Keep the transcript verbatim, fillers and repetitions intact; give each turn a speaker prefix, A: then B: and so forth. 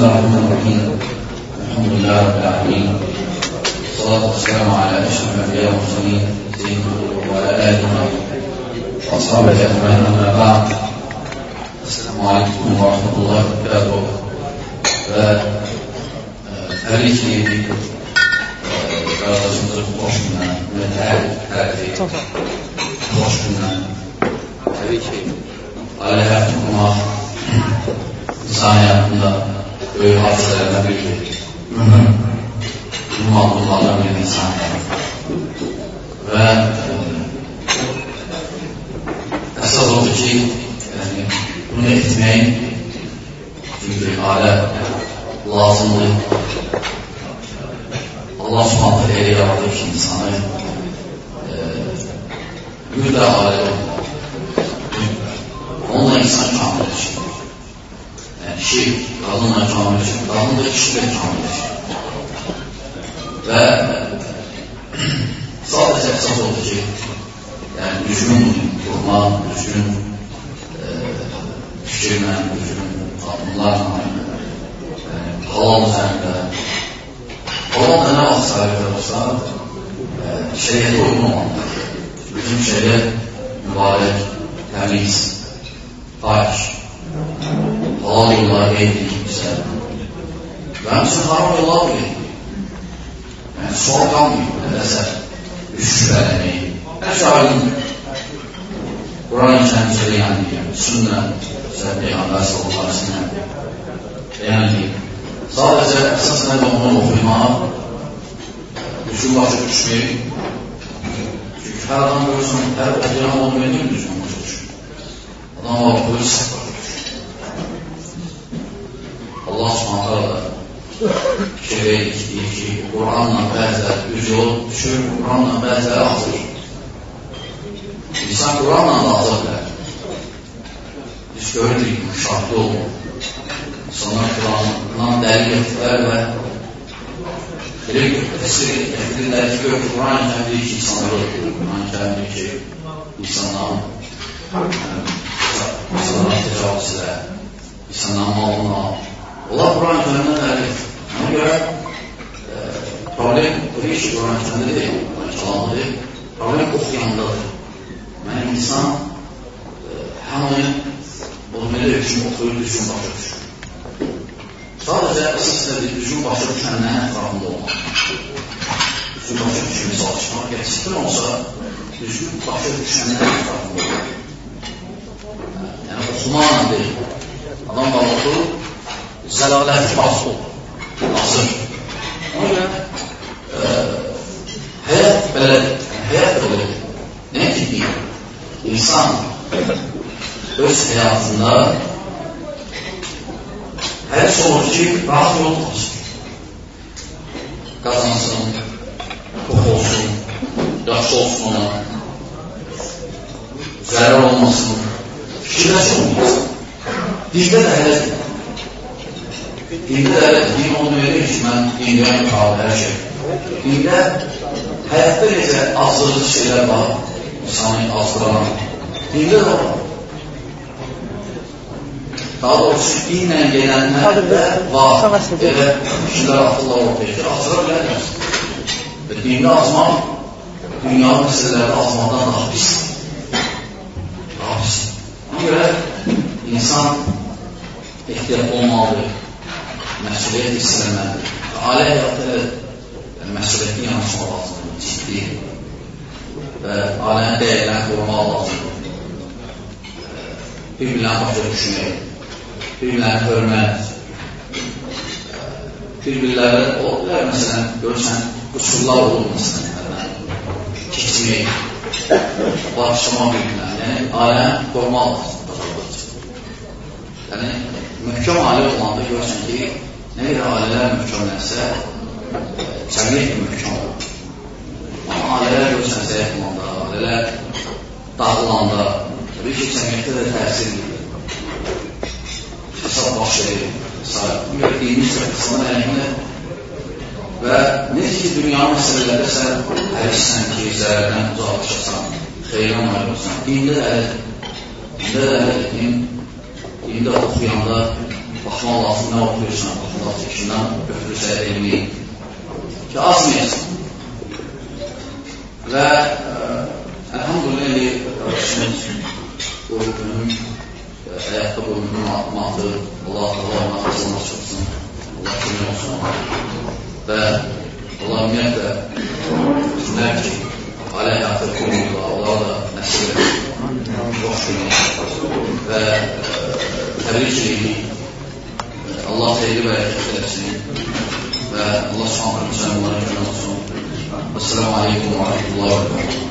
A: الله الرحمن الرحيم. الحمد لله رب العالمين، والصلاة والسلام على أشرف الأنبياء والمرسلين سيدنا وعلى آله وأصحابه أجمعين، أما بعد. السلام عليكم ورحمة الله وبركاته. Tabii ki arkadaşımızın boşluğundan, metal, terfi, boşluğundan, tabii ki aile hayatında, insan hayatında böyle hadiselerden bir mühim, mühim algılardan bir insan hayatı. Ve esas oldu ki yani, bunu etmeyin, çünkü hala lazımlı. Allah subhanahu teala yarattığı ki insanı bir de alem onunla insan kamildir. Yani kişi kadınla kamildir, kadın da kişiyle kamildir. Ve sadece esas oldu ki yani düzgün kurma, düzgün e, fikirle, düzgün kadınlarla yani halal üzerinde Allah'ın ne vakti sahibi olsa e, şeriata uygun olanlar, bütün şeyler mübarek, temiz, pak, halal yollar eğitim güzel. Ben için haram yollar bile yani sual kalmıyor, nedense şüphelemeyi. Her şahidin Kur'an-ı Kerim söyleyen diye, sünnet, Peygamber sallallahu aleyhi ve sellem beyan edeyim. Sadece esas nerede onu okuyma, düzgün başa düşmeyi. Çünkü her adam görüyorsun, her okuyan olmayan değil mi düzgün başa düşüyor? Adam var, polis başa düşüyor. Allah subhanahu da şereyik, iki, Kur'an'la benzer, düz yol düşür, Kur'an'la benzer hazır. İnsan Kur'an'la da hazır der. Biz gördük, şartlı oldu. İnsanlar Kur'an'dan delil ettiler ve direkt tesir ettiler ki Kur'an-ı Kerim'deki insanları Kur'an-ı Kerim'deki insanların insanlara tecavüz eder, insanların malını al. Allah Kur'an-ı Kerim'den delil etti. Ona göre e, problem tabii ki Kur'an-ı Kerim'de değil, çalanlı değil, problem okuyandadır. Yani insan e, hemen bunu böyle düşün, okuyup düşün, başa düşün. Sadece esasında bir düzgün başa düşenlerin etrafında olmak. Düzgün başa düşmeye çalışmak, gerçekten olsa düzgün başa düşenlerin etrafında olmak. Yani okumanla değil. Adam var oku, zəlalət basıl olur. Nasıl? Ona göre e, hayat belədir. Yani hayat belədir. Ne ki değil? İnsan öz hayatında her sorun ki rahat yol olsun. Kazansın, çok olsun, yaşlı olsun ona, zarar olmasın, fikirləşi olmasın. Dinde de hele değil. Dinde de hele din onu verir ki ben dinden kaldı her şey. Dinde hayatta nece azdırıcı şeyler var, insanı azdıran. Dinde de var. Daha doğrusu dinle gelenler de var. Evet, kişiler akıllı ortaya ki azdıra bilemez. Ve dinde azmak, dünya meselelerde azmaktan daha pis. Daha pis. Ona göre insan ihtiyat olmalı, məsuliyyət hisselemelidir. Aile hayatı yani məsuliyyətin yanaşma lazımdır, ciddi. Ve ailenin değerlerini korumaq lazımdır. Bir-birlərini başa düşmək. Bir-birlərini hörmət, bir-birləri olurlar, məsələn, görürsən, qüsurlar olur, məsələn, keçmək, barışmaq bir-birlərini, yəni, ailəni qorumaq lazımdır. Yəni, möhkəm ailə olanda görürsən ki, nə qədər ailələr möhkəmlərsə, cəmiyyət möhkəm olur. Amma ailələr görürsən, zəif olanda, ailələr dağılanda, tabii ki, cəmiyyətdə də təsir edir. Hesab baş verir, gördüyümüz insanın əlində və necə ki, dünya məsələlərdə sən hərissən ki, zərərdən uzaqlaşırsan, xeyran ayrılırsan, dində də əlidir. Dində də əlidir, dində oxuyanda baxmaq lazım, nə oxuyursan, baxmaq lazım, kimdən götürürsə elmi ki, azmayasın. Və əlhamdülillah, qardaşımız bu günün həyatda bu günün matı, Allah Allah ona qazanlar çıxsın, Allah kömək olsun. Və Allah ümumiyyətlə düşünər ki, alə həyatı qurumda, Allah da nəsib edir, çox günü və təbrik edirik. Allah xeyri və hərəkət eləsin və Allah subhanə müsəlmanlara kömək olsun. Esselamu aleykum və rahmetullahi və bərəkatuhu.